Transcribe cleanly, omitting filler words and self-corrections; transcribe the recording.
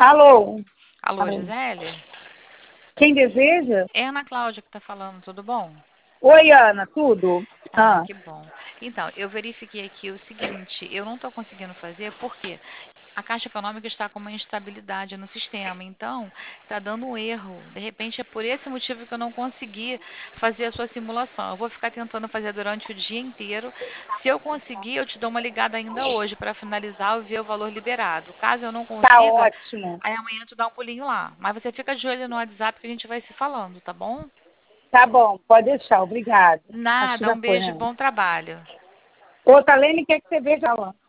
Alô? Alô, Alô? Gisele? Quem deseja? É a Ana Cláudia que está falando, tudo bom? Oi, Ana, tudo? Ah, Ah, que bom. Então, eu verifiquei aqui o seguinte, eu não estou conseguindo fazer porque a Caixa Econômica está com uma instabilidade no sistema, então está dando um erro. De repente é por esse motivo que eu não consegui fazer a sua simulação. Eu vou ficar tentando fazer durante o dia inteiro. Se eu conseguir, eu te dou uma ligada ainda hoje para finalizar e ver o valor liberado. Caso eu não tá consiga, ótimo. aí amanhã tu dá um pulinho lá. Mas você fica de olho no WhatsApp que a gente vai se falando, tá bom? Tá bom, pode deixar, obrigada. Acho que Nada, já um foi, beijo, né? bom trabalho. Outra Lene quer que você veja lá.